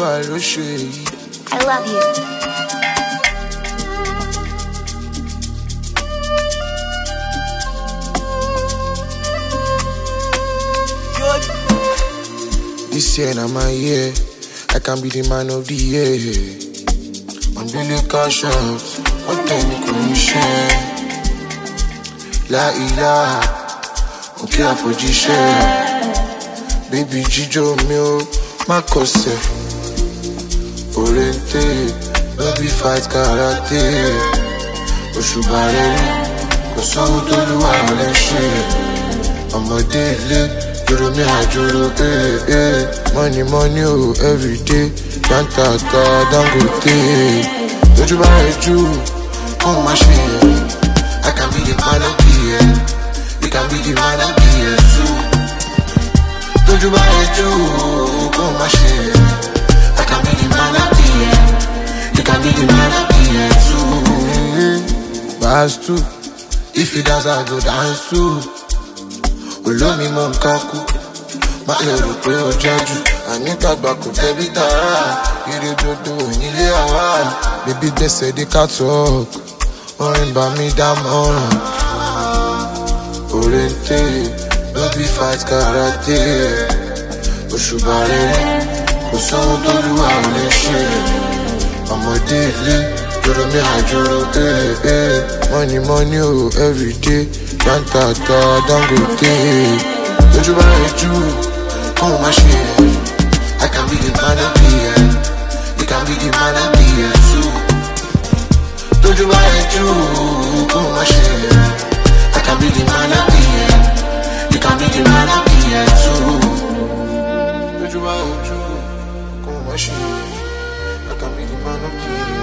Olúwa ló ṣe èyí. I love you. This year na my year, I can be the man of the year. I'm really cautious, what can you come share? La ilaha, okay I for share. Baby Jijo mi o, ma kose. Orente, baby fight karate. Oṣubare, kò sóhun t'Olúwa ò lè ṣe. Ọmọdé ilé. Joro mi ajoro, money, money, oh, every day. Jantata, Dangote. Lójú bá rẹ̀ jù, oh my shit. I can be the man of the year. You can be the man of the year too. Lójú bá rẹ̀ jù, oh my shit. I can be the man of the year. You can be the man of the year too. Pass too. If you dance, I go dance too. Olómi mọ̀ nǹkan kú, má lè rò pé ó jẹ́jú. Àníkàgbà kò tẹ́bí tààrà, eré dodo nílé àwa. Bébí gbèsè dé ká talk, orin bá mi dámọ̀ràn. Orente, baby fight karate. Òṣùbà rere, kò sóhun t'Olúwa ò lè ṣe. Ọmọdé ilé, joro mi àjòrò, money, money, oh, every day. Jantata, Dangote. Lójú bá rẹ̀ jù, oh my shit. I can be the man of the year. You can be the man of the year too. Lójú bá rẹ̀ jù, oh my shit. I can be the man of the year. You can be the man of the year too. Lójú bá rẹ̀ jù, oh my shit. I can be the man of the year.